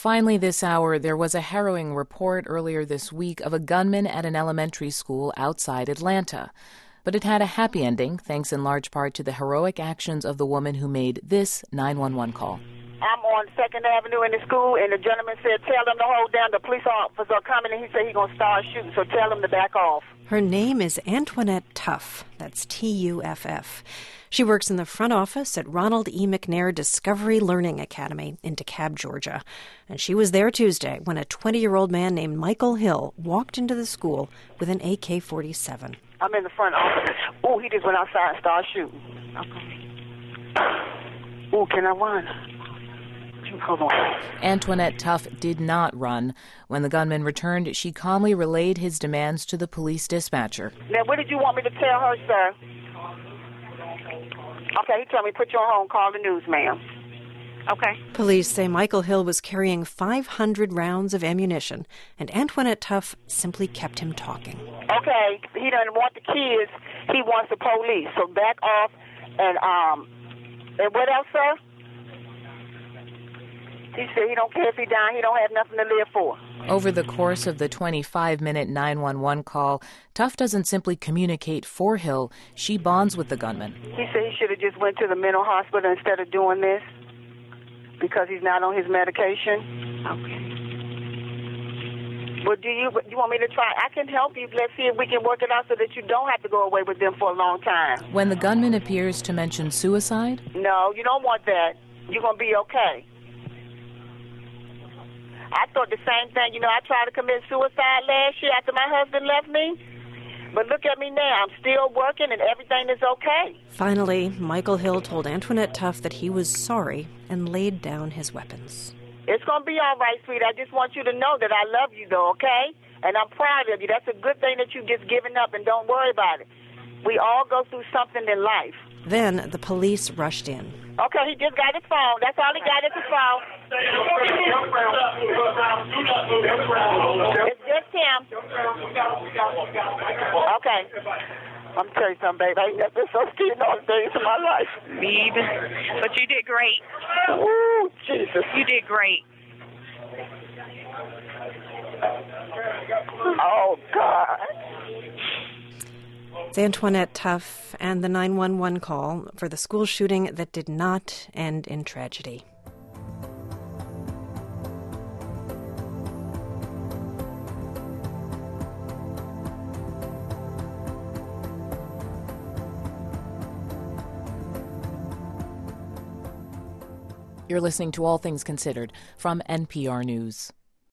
Finally, this hour, there was a harrowing report earlier this week of a gunman at an elementary school outside Atlanta. But it had a happy ending, thanks in large part to the heroic actions of the woman who made this 911 call. I'm on 2nd Avenue in the school, and the gentleman said, tell them to hold down. The police officers are coming, and he said he's going to start shooting, so tell them to back off. Her name is Antoinette Tuff. That's Tuff. She works in the front office at Ronald E. McNair Discovery Learning Academy in DeKalb, Georgia. And she was there Tuesday when a 20-year-old man named Michael Hill walked into the school with an AK-47. I'm in the front office. Oh, he just went outside and started shooting. Okay. Oh, can I run? Hold on. Antoinette Tuff did not run. When the gunman returned, she calmly relayed his demands to the police dispatcher. Now, what did you want me to tell her, sir? Okay, he told me, put you on hold, call the news, ma'am. Okay. Police say Michael Hill was carrying 500 rounds of ammunition, and Antoinette Tuff simply kept him talking. Okay, he doesn't want the kids, he wants the police, so back off, and what else, sir? He said he don't care if he died, he don't have nothing to live for. Over the course of the 25-minute 911 call, Tuff doesn't simply communicate for Hill, she bonds with the gunman. He said he should have just went to the mental hospital instead of doing this because he's not on his medication. Okay. Well, do you want me to try? I can help you. Let's see if we can work it out so that you don't have to go away with them for a long time. When the gunman appears to mention suicide? No, you don't want that. You're going to be okay. I thought the same thing. You know, I tried to commit suicide last year after my husband left me. But look at me now. I'm still working and everything is okay. Finally, Michael Hill told Antoinette Tuff that he was sorry and laid down his weapons. It's going to be all right, sweetie. I just want you to know that I love you, though, okay? And I'm proud of you. That's a good thing that you've just given up, and don't worry about it. We all go through something in life. Then the police rushed in. Okay, he just got his phone. That's all he got is his phone. It's just him. Okay. I'm going to tell you something, babe. I ain't never been so scared in all the days of my life. Me either. But you did great. Woo, Jesus. You did great. Oh, God. It's Antoinette Tuff and the 911 call for the school shooting that did not end in tragedy. You're listening to All Things Considered from NPR News.